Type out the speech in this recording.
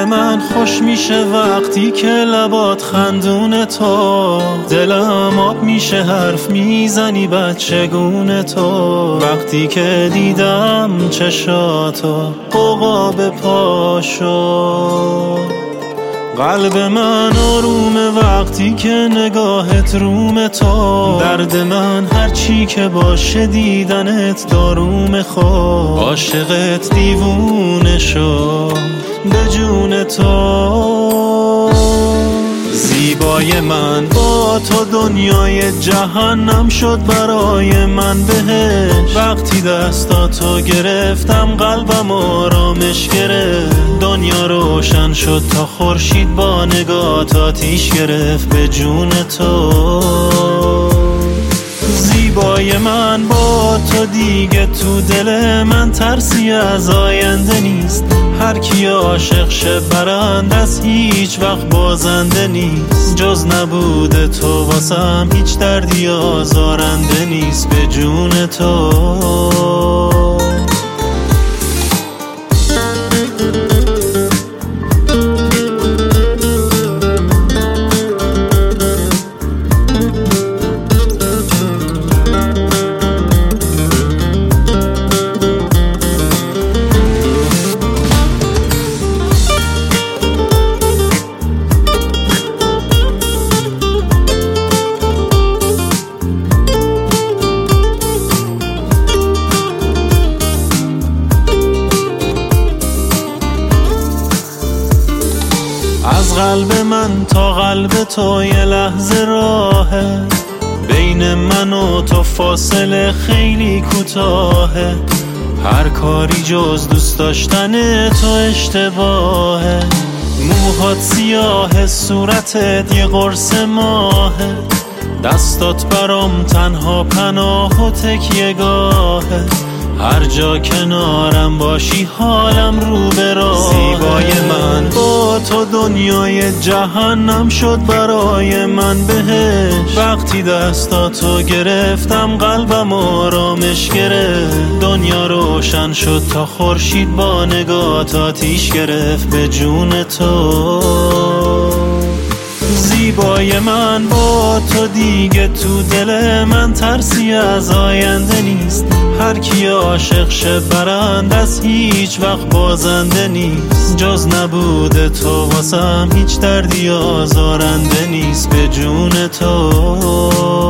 من خوش میشه وقتی که لبات خندون تو، دلم آب میشه حرف میزنی بچگونه تو، وقتی که دیدم چشاتو عقاب پا شد. قلب من آرومه وقتی که نگاهت روم تو، درد من هرچی که باشه دیدنت داروم خود، عاشقت دیوونه شد به جون تو. زیبای من با تو دنیای جهنم شد برای من بهش، وقتی دستاتو گرفتم قلبم آرامش گرفت، دنیا روشن شد تا خورشید با نگات آتیش گرفت به جون تو. زیبای من با تو دیگه تو دل من ترسی از آینده نیست، هر کی عاشق شه برنده است هیچ وقت بازنده نیست، جز نبوده تو واسم هیچ دردی آزارنده نیست به جون تو. از قلب من تا قلب تو یه لحظه راهه، بین من و تو فاصله خیلی کوتاهه، هر کاری جز دوست داشتن تو اشتباهه، موهات سیاه صورتت یه قرص ماهه، دستات برام تنها پناه و تکیه‌گاهه، هر جا کنارم باشی حالم رو به راهه. زیبای من با تو دنیای جهنم شد برای من بهش، وقتی دستاتو گرفتم قلبم آرامش گرفت، دنیا روشن شد تا خورشید با نگات آتیش گرفت به جون تو. زیبای من با تو دیگه تو دل من ترسی از آینده نیست، هر کی عاشق شه برنده است هیچ وقت بازنده نیست، جز نبوده تو واسم هیچ دردی آزارنده نیست به جون تو.